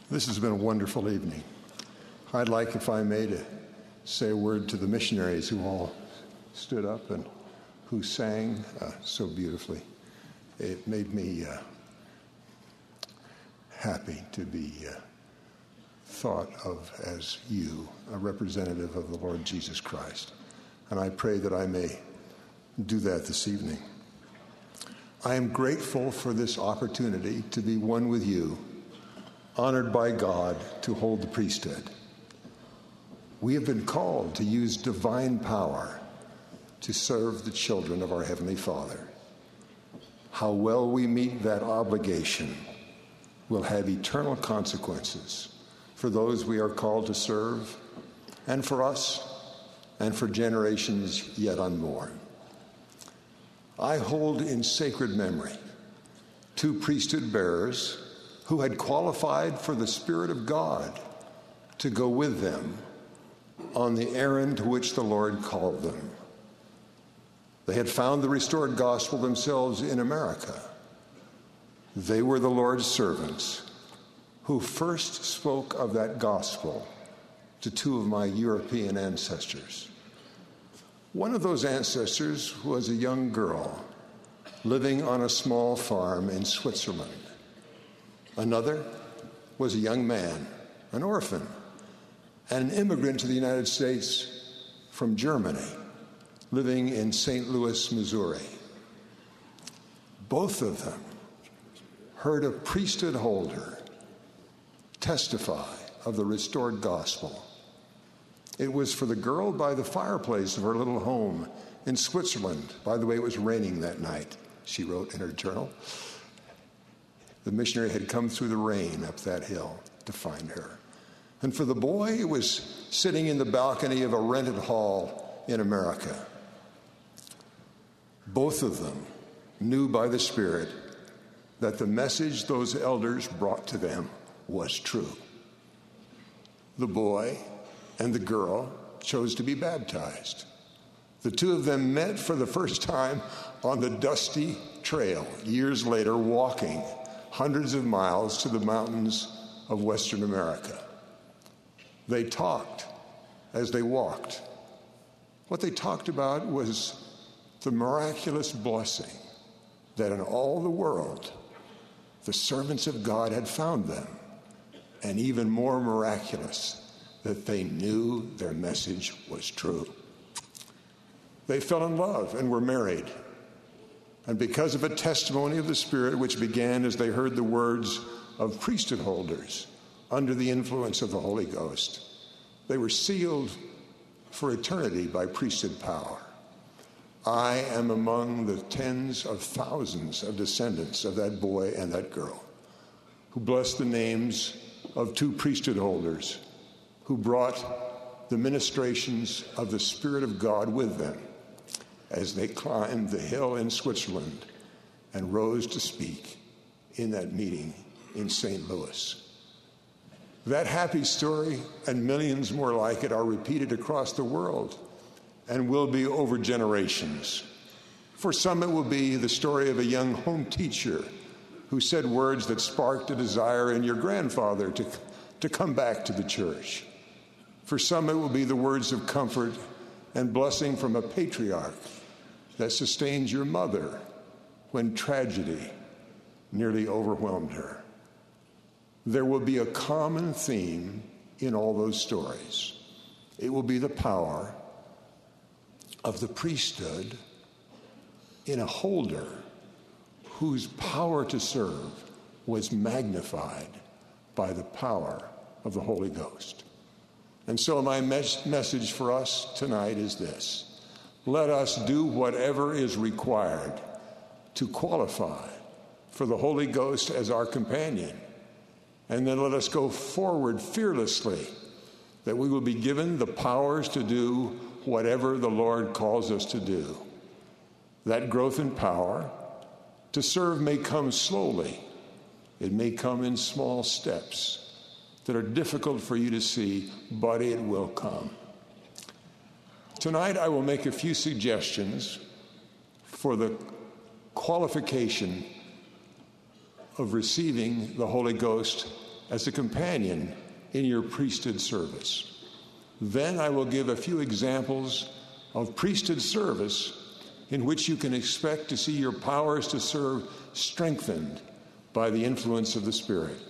This has been a wonderful evening. I'd like, if I may, to say a word to the missionaries who all stood up and who sang so beautifully. It made me happy to be thought of as you, a representative of the Lord Jesus Christ. And I pray that I may do that this evening. I am grateful for this opportunity to be one with you, honored by God to hold the priesthood. We have been called to use divine power to serve the children of our Heavenly Father. How well we meet that obligation will have eternal consequences for those we are called to serve, and for us, and for generations yet unborn. I hold in sacred memory 2 priesthood bearers who had qualified for the Spirit of God to go with them on the errand to which the Lord called them. They had found the restored gospel themselves in America. They were the Lord's servants who first spoke of that gospel to 2 of my European ancestors. One of those ancestors was a young girl living on a small farm in Switzerland. Another was a young man, an orphan, and an immigrant to the United States from Germany, living in St. Louis, Missouri. Both of them heard a priesthood holder testify of the restored gospel. It was for the girl by the fireplace of her little home in Switzerland. By the way, it was raining that night, she wrote in her journal. The missionary had come through the rain up that hill to find her. And for the boy, it was sitting in the balcony of a rented hall in America. Both of them knew by the Spirit that the message those elders brought to them was true. The boy and the girl chose to be baptized. The 2 of them met for the first time on the dusty trail, years later, walking hundreds of miles to the mountains of Western America. They talked as they walked. What they talked about was the miraculous blessing that in all the world, the servants of God had found them, and even more miraculous, that they knew their message was true. They fell in love and were married. And because of a testimony of the Spirit which began as they heard the words of priesthood holders under the influence of the Holy Ghost, they were sealed for eternity by priesthood power. I am among the tens of thousands of descendants of that boy and that girl who blessed the names of 2 priesthood holders who brought the ministrations of the Spirit of God with them as they climbed the hill in Switzerland and rose to speak in that meeting in St. Louis. That happy story and millions more like it are repeated across the world and will be over generations. For some, it will be the story of a young home teacher who said words that sparked a desire in your grandfather to come back to the church. For some, it will be the words of comfort and blessing from a patriarch that sustained your mother when tragedy nearly overwhelmed her. There will be a common theme in all those stories. It will be the power of the priesthood in a holder whose power to serve was magnified by the power of the Holy Ghost. And so my message for us tonight is this: let us do whatever is required to qualify for the Holy Ghost as our companion. And then let us go forward fearlessly, that we will be given the powers to do whatever the Lord calls us to do. That growth in power to serve may come slowly. It may come in small steps that are difficult for you to see, but it will come. Tonight, I will make a few suggestions for the qualification of receiving the Holy Ghost as a companion in your priesthood service. Then I will give a few examples of priesthood service in which you can expect to see your powers to serve strengthened by the influence of the Spirit.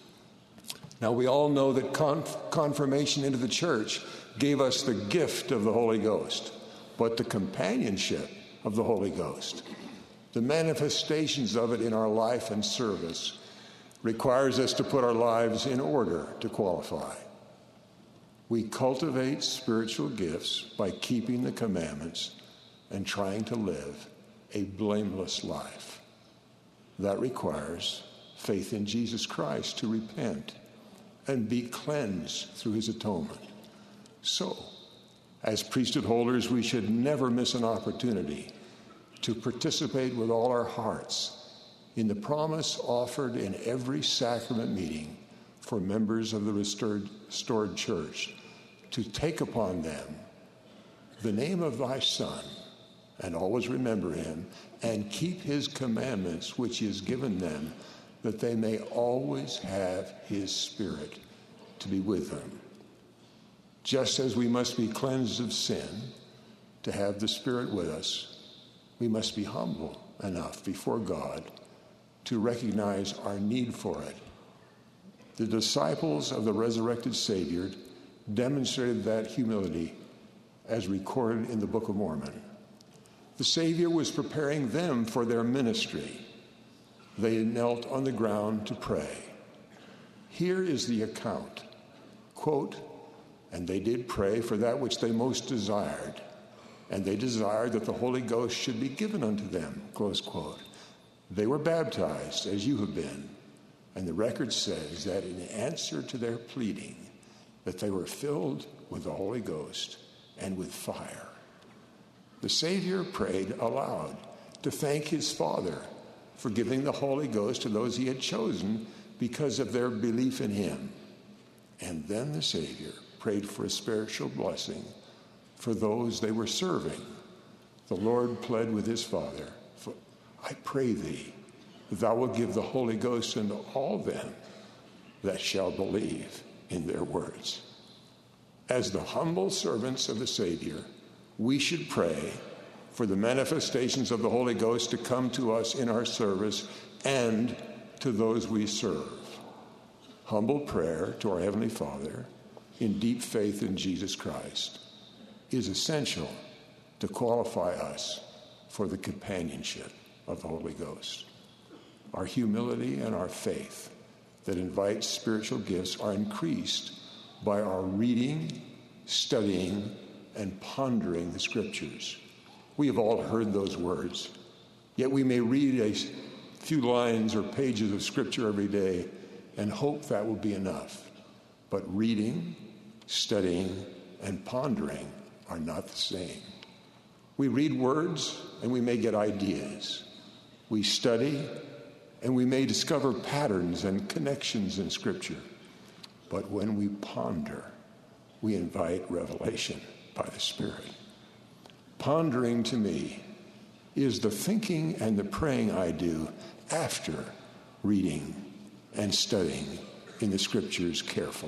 Now, we all know that confirmation into the church gave us the gift of the Holy Ghost, but the companionship of the Holy Ghost, the manifestations of it in our life and service, requires us to put our lives in order to qualify. We cultivate spiritual gifts by keeping the commandments and trying to live a blameless life. That requires faith in Jesus Christ to repent and be cleansed through his atonement. So, as priesthood holders, we should never miss an opportunity to participate with all our hearts in the promise offered in every sacrament meeting for members of the restored church, to take upon them the name of thy Son, and always remember him, and keep his commandments which he has given them, that they may always have his Spirit to be with them. Just as we must be cleansed of sin to have the Spirit with us, we must be humble enough before God to recognize our need for it. The disciples of the resurrected Savior demonstrated that humility as recorded in the Book of Mormon. The Savior was preparing them for their ministry. They knelt on the ground to pray. Here is the account. Quote, "And they did pray for that which they most desired, and they desired that the Holy Ghost should be given unto them." Close quote. They were baptized as you have been, and the record says that in answer to their pleading, that they were filled with the Holy Ghost and with fire. The Savior prayed aloud to thank his Father for giving the Holy Ghost to those he had chosen because of their belief in him. And then the Savior prayed for a spiritual blessing for those they were serving. The Lord pled with his Father, "I pray thee, that thou wilt give the Holy Ghost unto all them that shall believe in their words." As the humble servants of the Savior, we should pray for the manifestations of the Holy Ghost to come to us in our service and to those we serve. Humble prayer to our Heavenly Father in deep faith in Jesus Christ is essential to qualify us for the companionship of the Holy Ghost. Our humility and our faith that invites spiritual gifts are increased by our reading, studying, and pondering the Scriptures. We have all heard those words, yet we may read a few lines or pages of Scripture every day and hope that will be enough. But reading, studying, and pondering are not the same. We read words and we may get ideas. We study and we may discover patterns and connections in Scripture. But when we ponder, we invite revelation by the Spirit. Pondering to me is the thinking and the praying I do after reading and studying in the Scriptures carefully.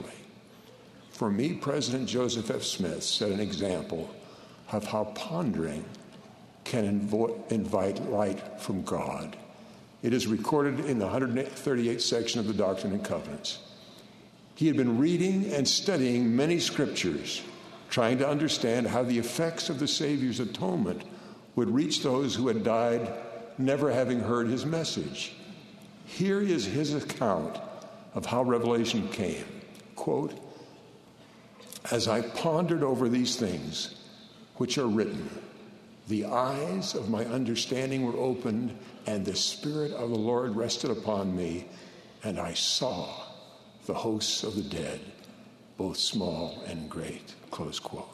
For me, President Joseph F. Smith set an example of how pondering can invite light from God. It is recorded in the 138th section of the Doctrine and Covenants. He had been reading and studying many Scriptures, trying to understand how the effects of the Savior's atonement would reach those who had died never having heard his message. Here is his account of how revelation came. Quote, "As I pondered over these things which are written, the eyes of my understanding were opened, and the Spirit of the Lord rested upon me, and I saw the hosts of the dead, both small and great." Close quote.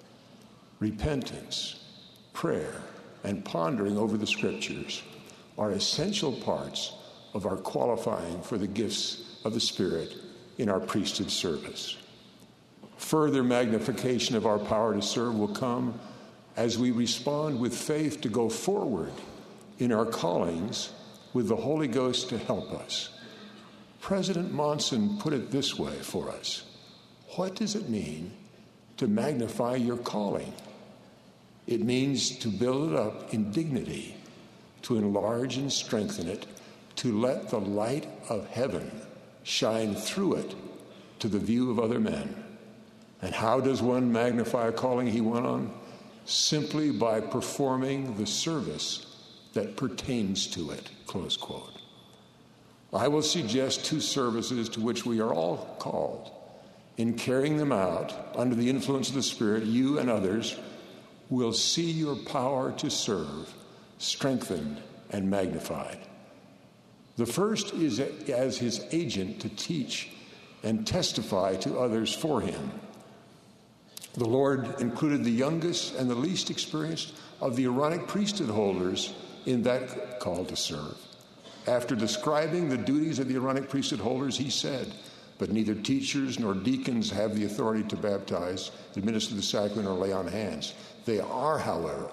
Repentance, prayer, and pondering over the Scriptures are essential parts of our qualifying for the gifts of the Spirit in our priesthood service. Further magnification of our power to serve will come as we respond with faith to go forward in our callings with the Holy Ghost to help us. President Monson put it this way for us. What does it mean to magnify your calling? It means to build it up in dignity, to enlarge and strengthen it, to let the light of heaven shine through it to the view of other men. And how does one magnify a calling, he went on? Simply by performing the service that pertains to it, close quote. I will suggest 2 services to which we are all called. In carrying them out under the influence of the Spirit, you and others will see your power to serve strengthened and magnified. The first is as his agent to teach and testify to others for him. The Lord included the youngest and the least experienced of the Aaronic priesthood holders in that call to serve. After describing the duties of the Aaronic priesthood holders, he said, "But neither teachers nor deacons have the authority to baptize, administer the sacrament, or lay on hands. They are, however,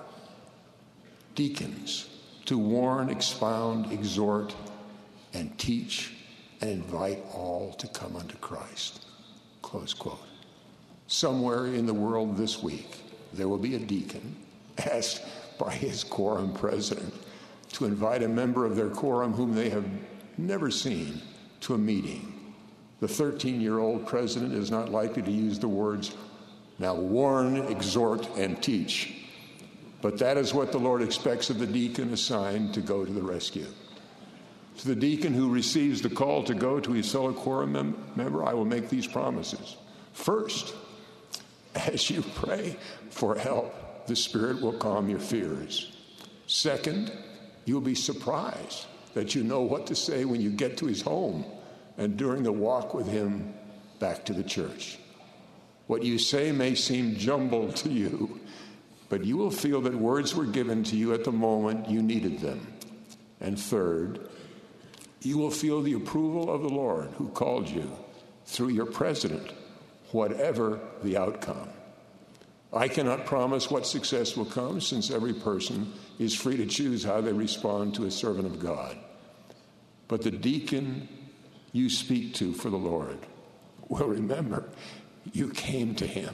deacons to warn, expound, exhort, and teach, and invite all to come unto Christ." Close quote. Somewhere in the world this week, there will be a deacon asked by his quorum president to invite a member of their quorum whom they have never seen to a meeting. The 13-year-old president is not likely to use the words, "Now warn, exhort, and teach." But that is what the Lord expects of the deacon assigned to go to the rescue. To the deacon who receives the call to go to his fellow quorum member, I will make these promises. First, as you pray for help, the Spirit will calm your fears. Second, you'll be surprised that you know what to say when you get to his home and during the walk with him back to the church. What you say may seem jumbled to you, but you will feel that words were given to you at the moment you needed them. And third, you will feel the approval of the Lord who called you through your president, whatever the outcome. I cannot promise what success will come, since every person is free to choose how they respond to a servant of God. But the deacon you speak to for the Lord will remember you came to him.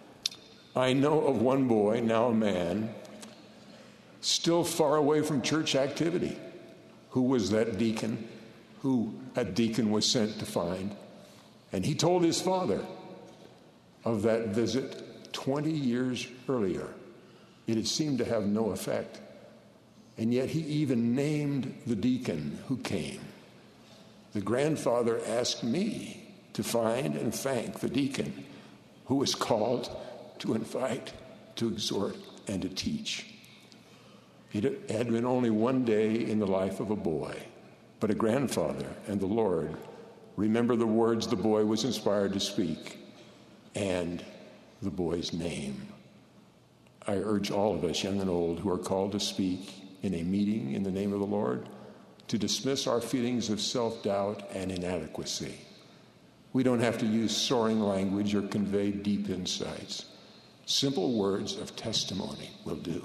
I know of one boy, now a man, still far away from church activity, who was that deacon, who a deacon was sent to find. And he told his father of that visit 20 years earlier. It had seemed to have no effect. And yet he even named the deacon who came. The grandfather asked me to find and thank the deacon who was called to invite, to exhort, and to teach. It had been only one day in the life of a boy, but a grandfather and the Lord remember the words the boy was inspired to speak and the boy's name. I urge all of us, young and old, who are called to speak in a meeting in the name of the Lord, to dismiss our feelings of self-doubt and inadequacy. We don't have to use soaring language or convey deep insights. Simple words of testimony will do.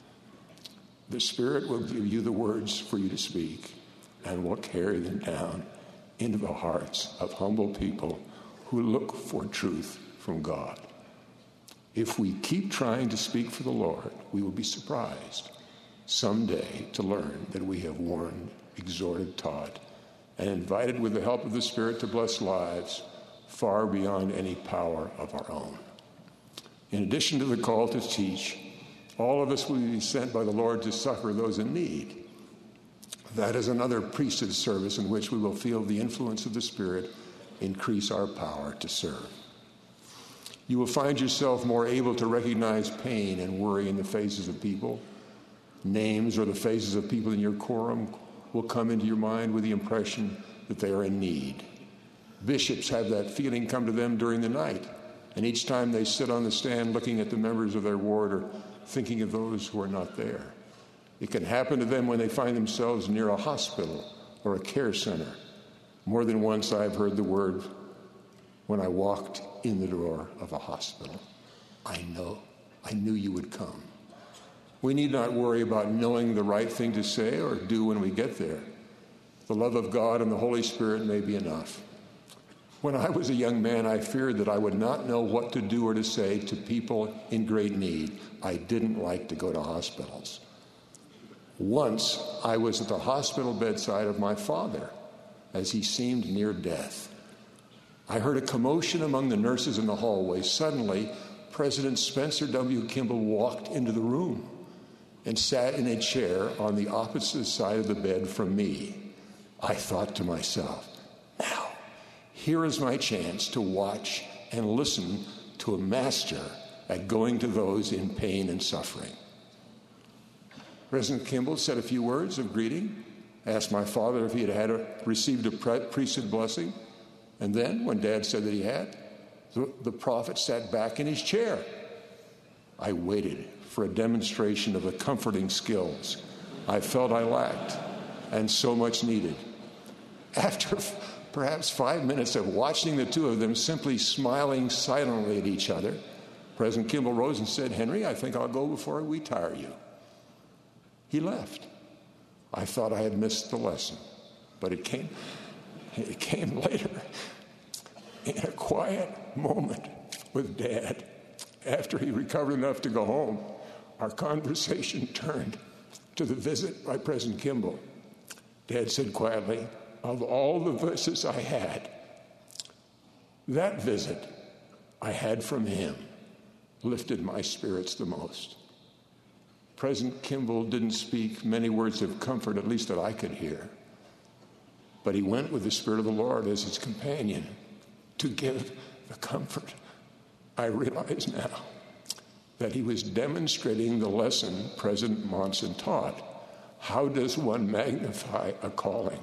The Spirit will give you the words for you to speak and will carry them down into the hearts of humble people who look for truth from God. If we keep trying to speak for the Lord, we will be surprised someday to learn that we have warned, exhorted, taught, and invited with the help of the Spirit to bless lives far beyond any power of our own. In addition to the call to teach, all of us will be sent by the Lord to succor those in need. That is another priesthood service in which we will feel the influence of the Spirit increase our power to serve. You will find yourself more able to recognize pain and worry in the faces of people. Names or the faces of people in your quorum will come into your mind with the impression that they are in need. Bishops have that feeling come to them during the night, and each time they sit on the stand looking at the members of their ward or thinking of those who are not there. It can happen to them when they find themselves near a hospital or a care center. More than once I've heard the word when I walked in the door of a hospital, I knew you would come. We need not worry about knowing the right thing to say or do when we get there. The love of God and the Holy Spirit may be enough. When I was a young man, I feared that I would not know what to do or to say to people in great need. I didn't like to go to hospitals. Once, I was at the hospital bedside of my father as he seemed near death. I heard a commotion among the nurses in the hallway. Suddenly, President Spencer W. Kimball walked into the room and sat in a chair on the opposite side of the bed from me. I thought to myself, now, here is my chance to watch and listen to a master at going to those in pain and suffering. President Kimball said a few words of greeting, asked my father if he had received a priesthood blessing, and then, when Dad said that he had, the prophet sat back in his chair. I waited for a demonstration of the comforting skills I felt I lacked and so much needed. After perhaps 5 minutes of watching the two of them simply smiling silently at each other, President Kimball rose and said, "Henry, I think I'll go before we tire you." He left. I thought I had missed the lesson, but it came later in a quiet moment with Dad. After he recovered enough to go home, our conversation turned to the visit by President Kimball. Dad said quietly, "Of all the visits I had, that visit I had from him lifted my spirits the most." President Kimball didn't speak many words of comfort, at least that I could hear. But he went with the Spirit of the Lord as his companion to give the comfort. I realize now that he was demonstrating the lesson President Monson taught. How does one magnify a calling?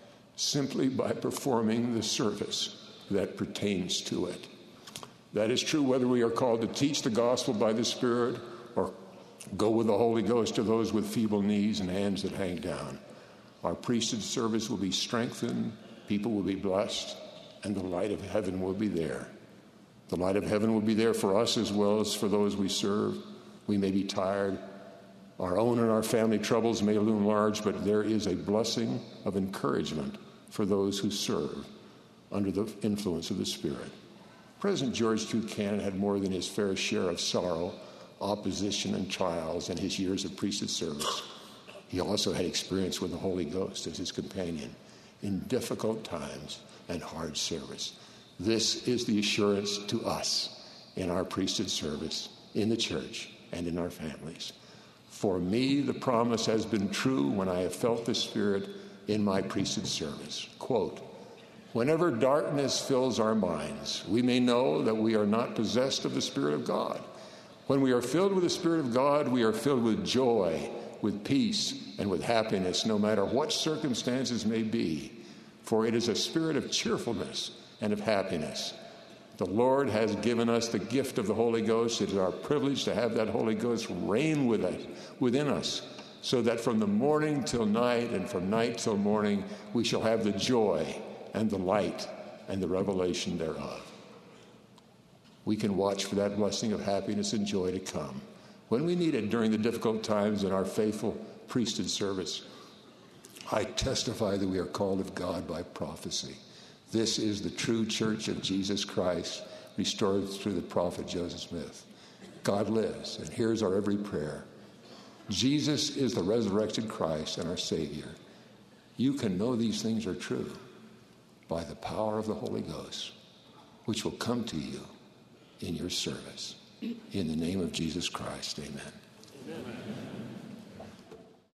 Simply by performing the service that pertains to it. That is true whether we are called to teach the gospel by the Spirit or go with the Holy Ghost to those with feeble knees and hands that hang down. Our priesthood service will be strengthened, people will be blessed, and the light of heaven will be there. The light of heaven will be there for us as well as for those we serve. We may be tired. Our own and our family troubles may loom large, but there is a blessing of encouragement for those who serve under the influence of the Spirit. President George Q. Cannon had more than his fair share of sorrow, opposition, and trials in his years of priesthood service. He also had experience with the Holy Ghost as his companion in difficult times and hard service. This is the assurance to us in our priesthood service, in the church, and in our families. For me, the promise has been true when I have felt the Spirit in my priesthood service. Quote, "Whenever darkness fills our minds, we may know that we are not possessed of the Spirit of God. When we are filled with the Spirit of God, we are filled with joy, with peace, and with happiness, no matter what circumstances may be. For it is a spirit of cheerfulness and of happiness. The Lord has given us the gift of the Holy Ghost. It is our privilege to have that Holy Ghost reign within us, so that from the morning till night and from night till morning, we shall have the joy and the light and the revelation thereof." We can watch for that blessing of happiness and joy to come when we need it during the difficult times in our faithful priesthood service. I testify that we are called of God by prophecy. This is the true church of Jesus Christ, restored through the prophet Joseph Smith. God lives and hears our every prayer. Jesus is the resurrected Christ and our Savior. You can know these things are true by the power of the Holy Ghost, which will come to you in your service. In the name of Jesus Christ, amen. Amen.